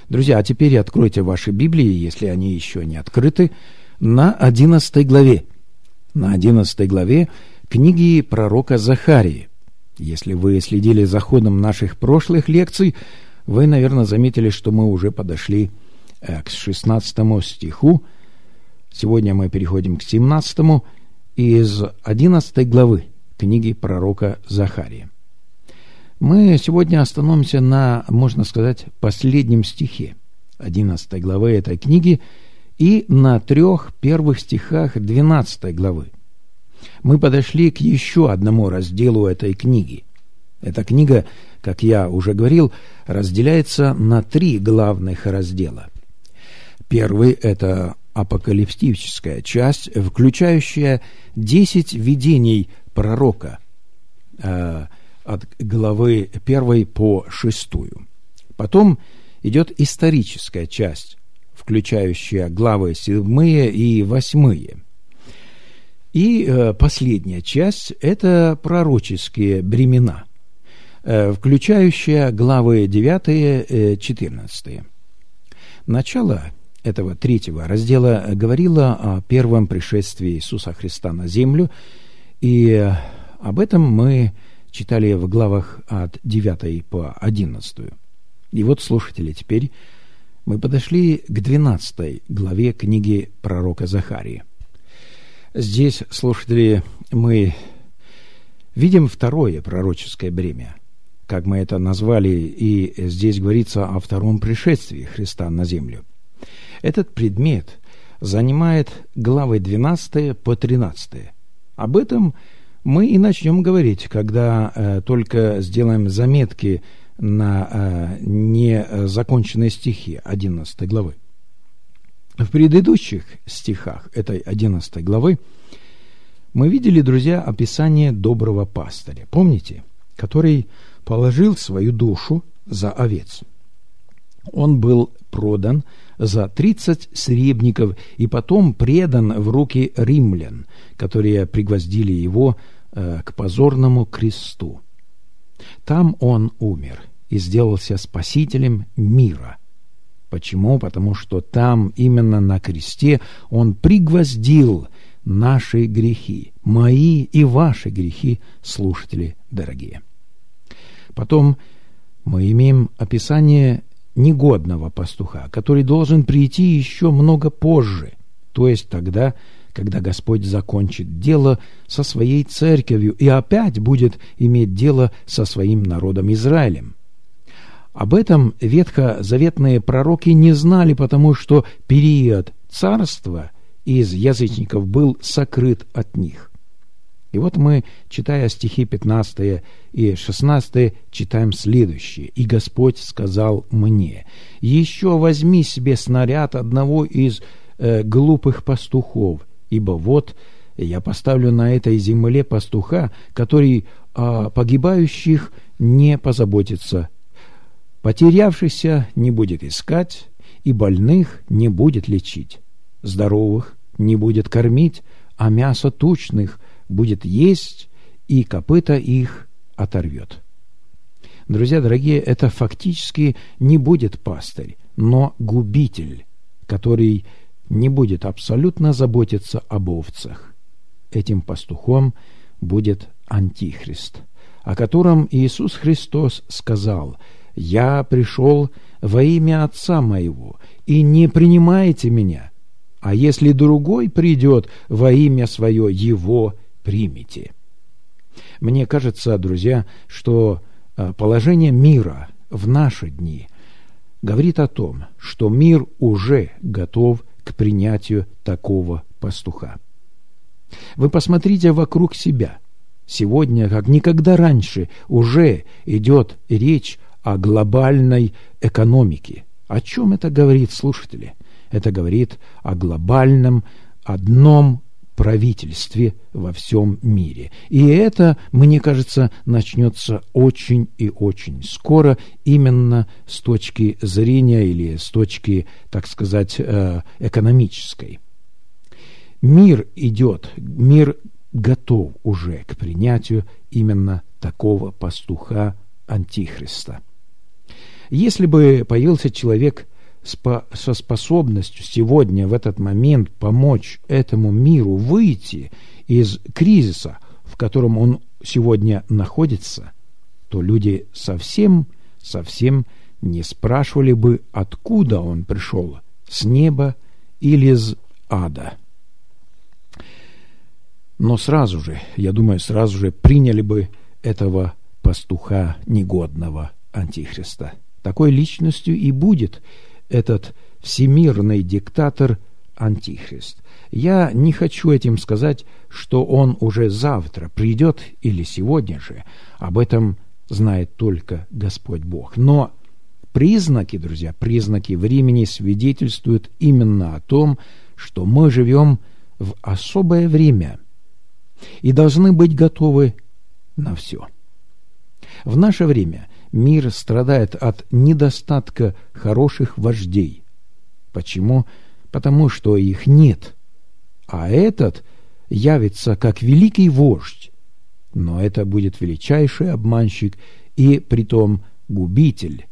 Друзья, а теперь откройте ваши Библии, если они еще не открыты, на 11 главе. На 11 главе книги пророка Захарии. Если вы следили за ходом наших прошлых лекций, вы, наверное, заметили, что мы уже подошли к 16 стиху. Сегодня мы переходим к 17 из 11 главы книги пророка Захарии. Мы сегодня остановимся на, можно сказать, последнем стихе 11 главы этой книги и на 3 первых стихах 12 главы. Мы подошли к еще одному разделу этой книги. Эта книга, как я уже говорил, разделяется на 3 главных раздела. Первый – это апокалиптическая часть, включающая 10 видений пророка от главы 1 по 6. Потом идет историческая часть, включающая главы 7 и 8. И последняя часть – это пророческие времена, включающая главы 9-14. Начало этого 3 раздела говорило о первом пришествии Иисуса Христа на землю, и об этом мы читали в главах от 9 по 11. И вот, слушатели, теперь мы подошли к 12 главе книги пророка Захарии. Здесь, слушатели, мы видим второе пророческое бремя, как мы это назвали, и здесь говорится о втором пришествии Христа на землю. Этот предмет занимает главы 12 по 13. Об этом мы и начнем говорить, когда только сделаем заметки на незаконченные стихи 11 главы. В предыдущих стихах этой 11 главы мы видели, друзья, описание доброго пастыря, помните, который положил свою душу за овец. Он был продан за 30 сребников и потом предан в руки римлян, которые пригвоздили его к позорному кресту. Там он умер и сделался спасителем мира. Почему? Потому что там, именно на кресте, он пригвоздил наши грехи, мои и ваши грехи, слушатели дорогие. Потом мы имеем описание негодного пастуха, который должен прийти еще много позже, то есть тогда, когда Господь закончит дело со своей церковью и опять будет иметь дело со своим народом Израилем. Об этом ветхозаветные пророки не знали, потому что период царства из язычников был сокрыт от них. И вот мы, читая стихи 15 и 16, читаем следующее. «И Господь сказал мне: еще возьми себе снаряд одного из глупых пастухов, ибо вот я поставлю на этой земле пастуха, который о погибающих не позаботится, потерявшихся не будет искать, и больных не будет лечить, здоровых не будет кормить, а мясо тучных будет есть, и копыта их оторвет». Друзья дорогие, это фактически не будет пастырь, но губитель, который не будет абсолютно заботиться об овцах. Этим пастухом будет Антихрист, о котором Иисус Христос сказал: «Я пришел во имя Отца моего, и не принимаете меня, а если другой придет во имя свое, его примите». Мне кажется, друзья, что положение мира в наши дни говорит о том, что мир уже готов к принятию такого пастуха. Вы посмотрите вокруг себя. Сегодня, как никогда раньше, уже идет речь о глобальной экономике. О чем это говорит, слушатели? Это говорит о глобальном одном правительстве во всем мире. И это, мне кажется, начнется очень и очень скоро, именно с точки зрения или с точки, так сказать, экономической. Мир идет, мир готов уже к принятию именно такого пастуха Антихриста. Если бы появился человек со способностью сегодня, в этот момент, помочь этому миру выйти из кризиса, в котором он сегодня находится, то люди совсем не спрашивали бы, откуда он пришел, с неба или из ада. Но сразу же, я думаю, приняли бы этого пастуха негодного антихриста. Такой личностью и будет этот всемирный диктатор антихрист. Я не хочу этим сказать, что он уже завтра придет или сегодня же. Об этом знает только Господь Бог. Но признаки, друзья, признаки времени свидетельствуют именно о том, что мы живем в особое время и должны быть готовы на все. В наше время мир страдает от недостатка хороших вождей. Почему? Потому что их нет. А этот явится как великий вождь. Но это будет величайший обманщик и притом губитель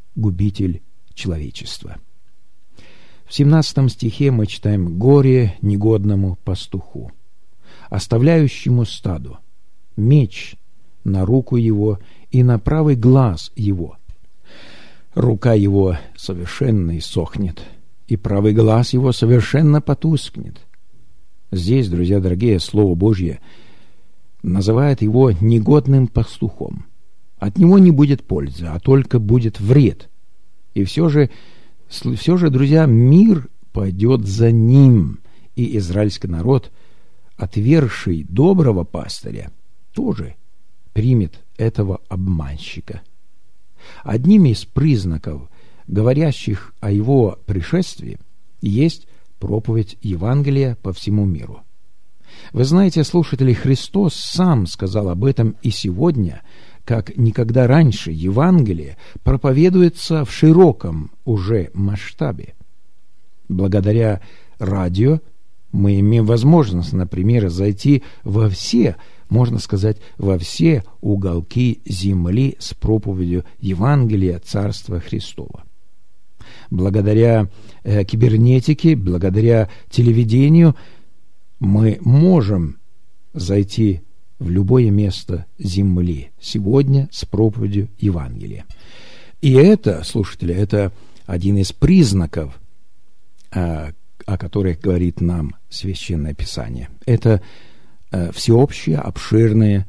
человечества. В 17 стихе мы читаем: «Горе негодному пастуху, оставляющему стадо, меч на руку его и на правый глаз его. Рука его совершенно иссохнет, и правый глаз его совершенно потускнет». Здесь, друзья дорогие, Слово Божье называет его негодным пастухом. От него не будет пользы, а только будет вред. И все же, друзья, мир пойдет за ним, и израильский народ, отвергший доброго пастыря, тоже примет этого обманщика. Одним из признаков, говорящих о его пришествии, есть проповедь Евангелия по всему миру. Вы знаете, слушатели, Христос сам сказал об этом, и сегодня, как никогда раньше, Евангелие проповедуется в широком уже масштабе. Благодаря радио мы имеем возможность, например, зайти во все, можно сказать, во все уголки земли с проповедью Евангелия Царства Христова. Благодаря кибернетике, благодаря телевидению мы можем зайти в любое место земли сегодня с проповедью Евангелия. И это, слушатели, это один из признаков, о которых говорит нам Священное Писание. Это всеобщее, обширное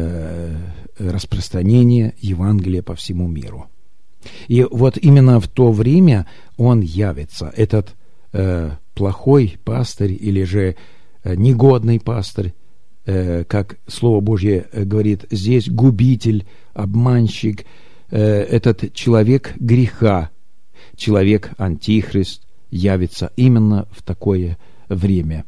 распространение Евангелия по всему миру. И вот именно в то время он явится, этот плохой пастырь или же негодный пастырь, как Слово Божье говорит здесь, губитель, обманщик, этот человек греха, человек антихрист явится именно в такое время.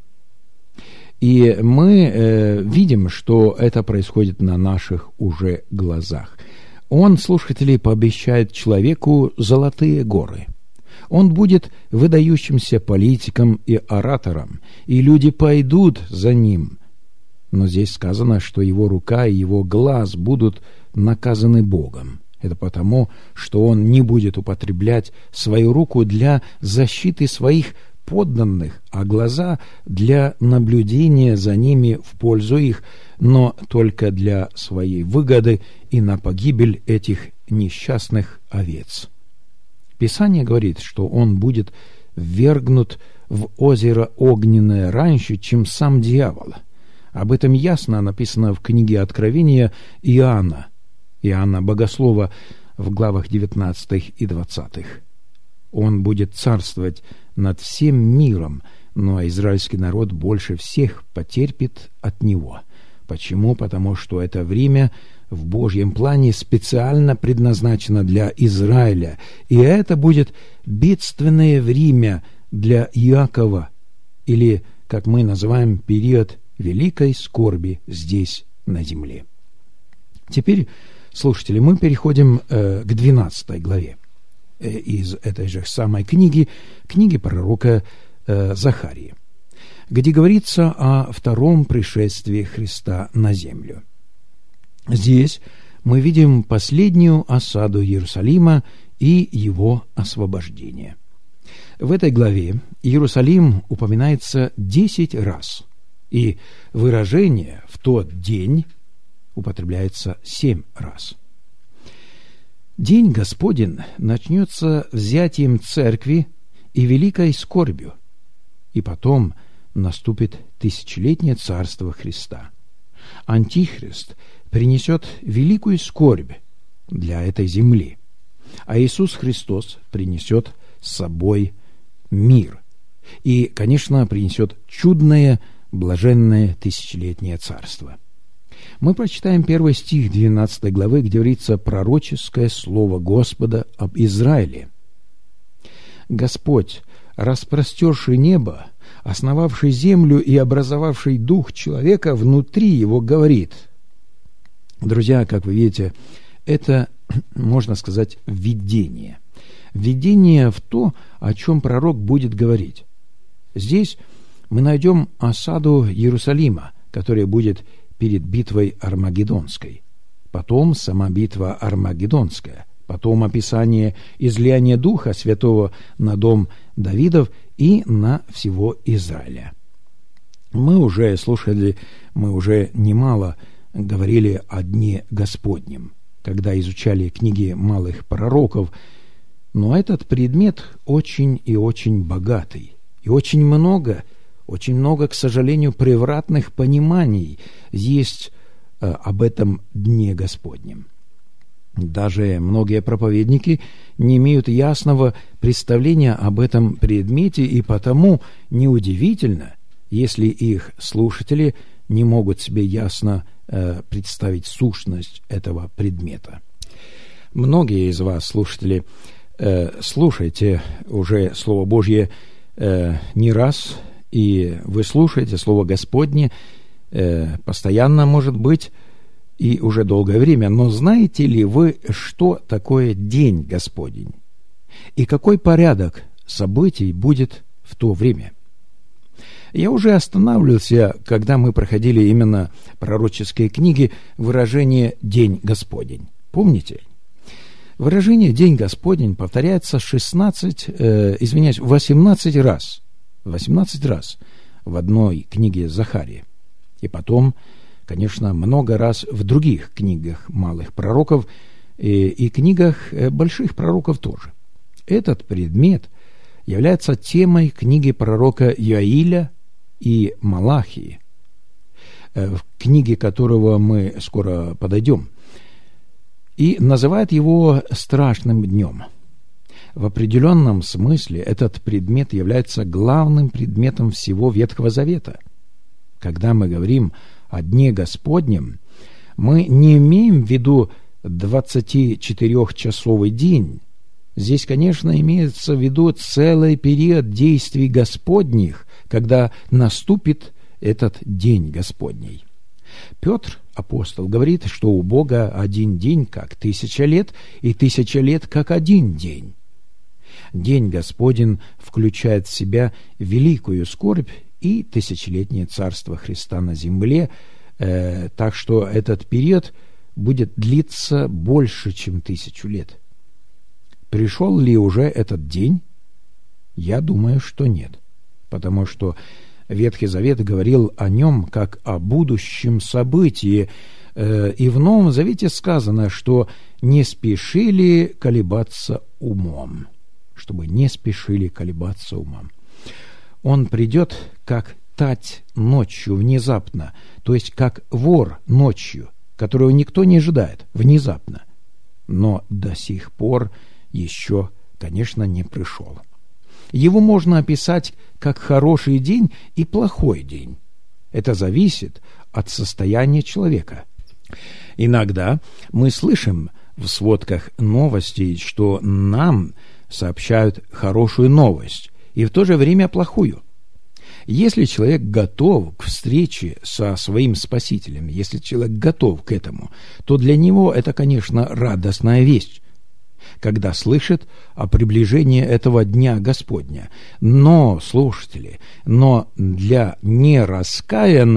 И мы видим, что это происходит на наших уже глазах. Он, слушатели, пообещает человеку золотые горы. Он будет выдающимся политиком и оратором, и люди пойдут за ним. Но здесь сказано, что его рука и его глаз будут наказаны Богом. Это потому, что он не будет употреблять свою руку для защиты своих подданных, а глаза для наблюдения за ними в пользу их, но только для своей выгоды и на погибель этих несчастных овец. Писание говорит, что он будет ввергнут в озеро огненное раньше, чем сам дьявол. Об этом ясно написано в книге Откровения Иоанна Богослова в главах 19 и 20. Он будет царствовать над всем миром, но израильский народ больше всех потерпит от него. Почему? Потому что это время в Божьем плане специально предназначено для Израиля, и это будет бедственное время для Иакова, или, как мы называем, период великой скорби здесь, на земле. Теперь, слушатели, мы переходим к 12 главе из этой же самой книги пророка Захарии, где говорится о втором пришествии Христа на землю. Здесь мы видим последнюю осаду Иерусалима и его освобождение. В этой главе Иерусалим упоминается 10 раз, и выражение «в тот день» употребляется 7 раз. День Господень начнется взятием церкви и великой скорбью, и потом наступит тысячелетнее царство Христа. Антихрист принесет великую скорбь для этой земли, а Иисус Христос принесет с собой мир и, конечно, принесет чудное, блаженное тысячелетнее царство. Мы прочитаем 1 стих 12 главы, где говорится пророческое слово Господа об Израиле. «Господь, распростерший небо, основавший землю и образовавший дух человека внутри его, говорит». Друзья, как вы видите, это, можно сказать, видение. Видение в то, о чем пророк будет говорить. Здесь мы найдем осаду Иерусалима, которая будет перед битвой Армагеддонской. Потом сама битва Армагеддонская. Потом описание излияния Духа Святого на дом Давидов и на всего Израиля. Мы уже немало говорили о Дне Господнем, когда изучали книги малых пророков, но этот предмет очень и очень богатый, и очень много, к сожалению, превратных пониманий есть об этом Дне Господнем. Даже многие проповедники не имеют ясного представления об этом предмете, и потому неудивительно, если их слушатели не могут себе ясно представить сущность этого предмета. Многие из вас, слушатели, слушаете уже Слово Божье не раз, и вы слушаете Слово Господне постоянно, может быть, и уже долгое время. Но знаете ли вы, что такое День Господень? И какой порядок событий будет в то время? Я уже останавливался, когда мы проходили именно пророческие книги, выражение «День Господень». Помните? Выражение «День Господень» повторяется 18 раз. 18 раз в одной книге Захарии. И потом, конечно, много раз в других книгах малых пророков и книгах больших пророков тоже. Этот предмет является темой книги пророка Иоиля и Малахии, в книге которого мы скоро подойдем, и называет его страшным днем. В определенном смысле этот предмет является главным предметом всего Ветхого Завета. Когда мы говорим о Дне Господнем, мы не имеем в виду 24-часовый день. Здесь, конечно, имеется в виду целый период действий Господних, когда наступит этот День Господний. Петр, апостол, говорит, что у Бога один день как 1000 лет, и 1000 лет как один день. День Господень включает в себя великую скорбь и тысячелетнее царство Христа на земле, так что этот период будет длиться больше, чем 1000 лет. Пришел ли уже этот день? Я думаю, что нет, потому что Ветхий Завет говорил о нем как о будущем событии, и в Новом Завете сказано, что не спешили колебаться умом, чтобы не спешили колебаться умом. Он придет, как тать ночью внезапно, то есть как вор ночью, которого никто не ожидает, внезапно. Но до сих пор еще, конечно, не пришел. Его можно описать как хороший день и плохой день. Это зависит от состояния человека. Иногда мы слышим в сводках новостей, что нам сообщают хорошую новость и в то же время плохую. Если человек готов к встрече со своим Спасителем, если человек готов к этому, то для него это, конечно, радостная весть, когда слышит о приближении этого Дня Господня. Но, слушатели, для нераскаянных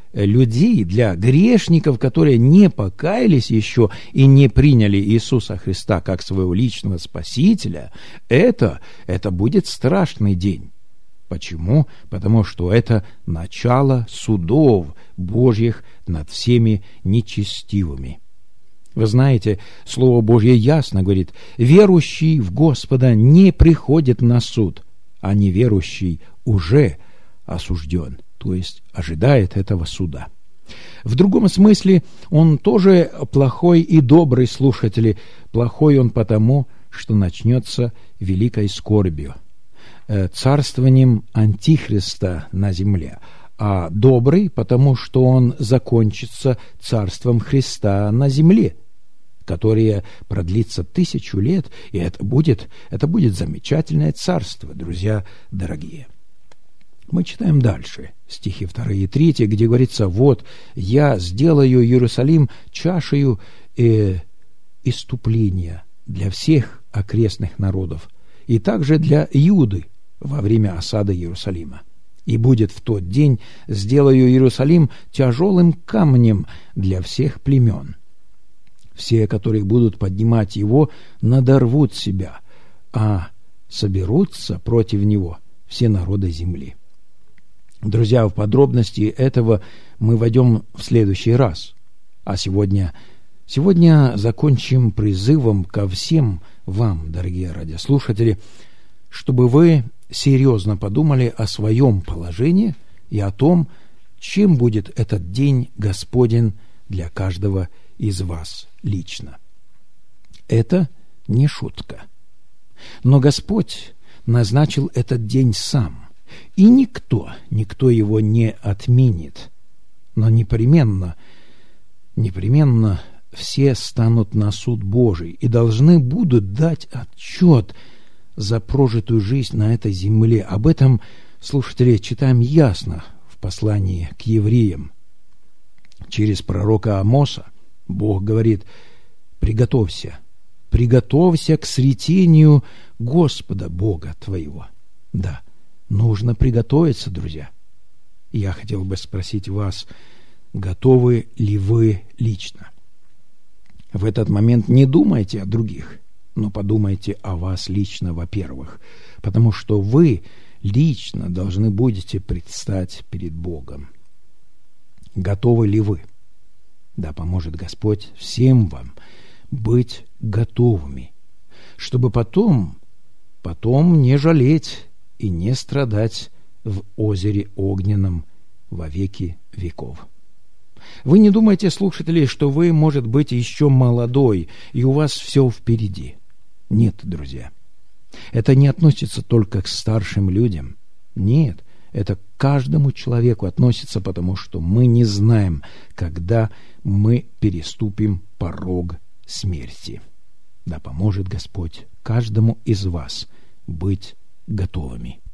людей, для грешников, которые не покаялись еще и не приняли Иисуса Христа как своего личного Спасителя, это будет страшный день. Почему? Потому что это начало судов Божьих над всеми нечестивыми. Вы знаете, Слово Божье ясно говорит: верующий в Господа не приходит на суд, а неверующий уже осужден, то есть ожидает этого суда. В другом смысле он тоже плохой и добрый слушатель. Плохой он потому, что начнется великой скорбью, царствованием Антихриста на земле, а добрый потому, что он закончится царством Христа на земле, которое продлится 1000 лет, и это будет замечательное царство, друзья дорогие. Мы читаем дальше, стихи 2 и 3, где говорится: «Вот я сделаю Иерусалим чашею иступления для всех окрестных народов, и также для Иуды во время осады Иерусалима. И будет в тот день, сделаю Иерусалим тяжелым камнем для всех племен. Все, которые будут поднимать его, надорвут себя, а соберутся против него все народы земли». Друзья, в подробности этого мы войдем в следующий раз. А сегодня закончим призывом ко всем вам, дорогие радиослушатели, чтобы вы серьезно подумали о своем положении и о том, чем будет этот день Господень для каждого из вас лично. Это не шутка. Но Господь назначил этот день сам, и никто его не отменит. Но непременно все станут на суд Божий и должны будут дать отчет за прожитую жизнь на этой земле. Об этом, слушатели, читаем ясно в послании к евреям. Через пророка Амоса Бог говорит: приготовься к сретению Господа Бога твоего. Да, нужно приготовиться, друзья. Я хотел бы спросить вас, готовы ли вы лично? В этот момент не думайте о других, но подумайте о вас лично, во-первых, потому что вы лично должны будете предстать перед Богом. Готовы ли вы? Да поможет Господь всем вам быть готовыми, чтобы потом не жалеть и не страдать в озере огненном во веки веков. Вы не думайте, слушатели, что вы, может быть, еще молодой, и у вас все впереди. Нет, друзья. Это не относится только к старшим людям. Нет, это к каждому человеку относится, потому что мы не знаем, когда мы переступим порог смерти. Да поможет Господь каждому из вас быть готовыми.